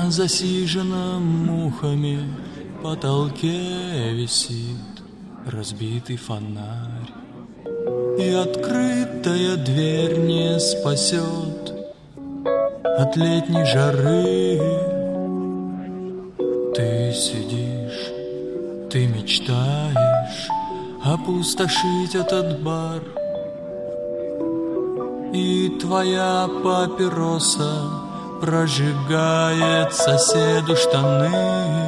На засиженном мухами потолке висит разбитый фонарь, и открытая дверь не спасет от летней жары. Ты сидишь, ты мечтаешь опустошить этот бар, и твоя папироса прожигает соседу штаны.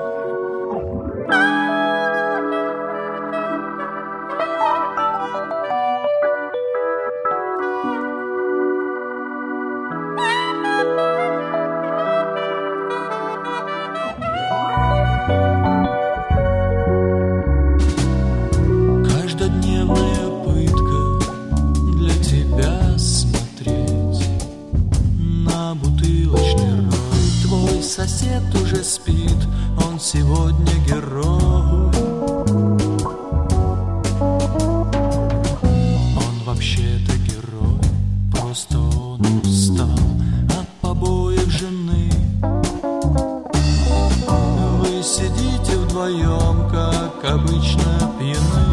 Каждодневная пытка для тебя смотреть на бутылочный рой. Твой сосед уже спит, он сегодня герой. Он вообще-то герой, просто он устал от побоев жены. Вы сидите вдвоем, как обычно, пьяны.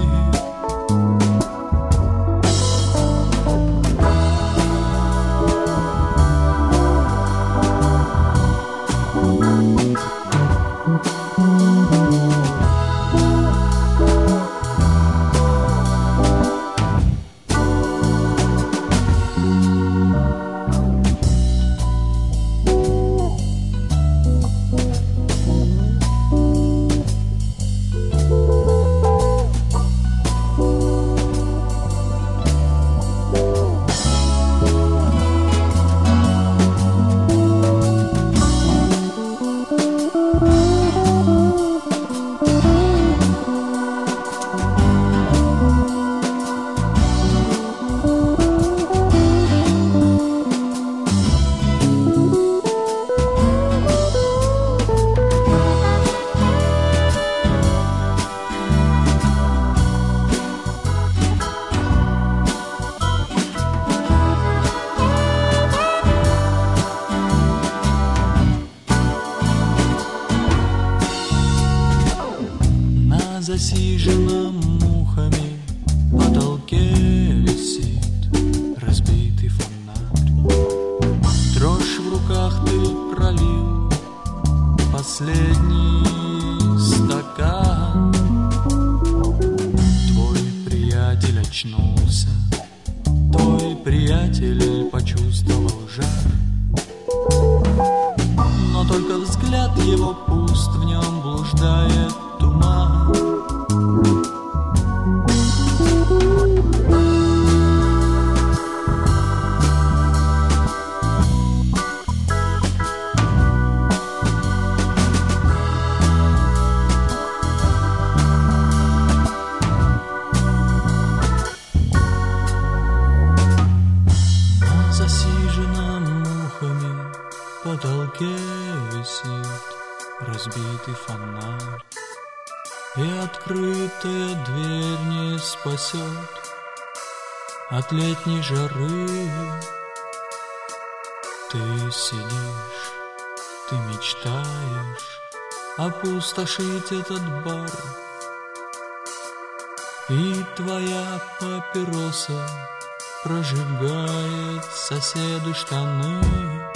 На засиженном мухами потолке висит разбитый фонарь. Дрожь в руках ты пролил последний стакан. Твой приятель очнулся, твой приятель почувствовал жар. Но только взгляд его пуст, в нем блуждает туман. На засиженном мухами потолке висит разбитый фонарь, и открытая дверь не спасет от летней жары. Ты сидишь, ты мечтаешь опустошить этот бар, и твоя папироса прожигает соседу штаны.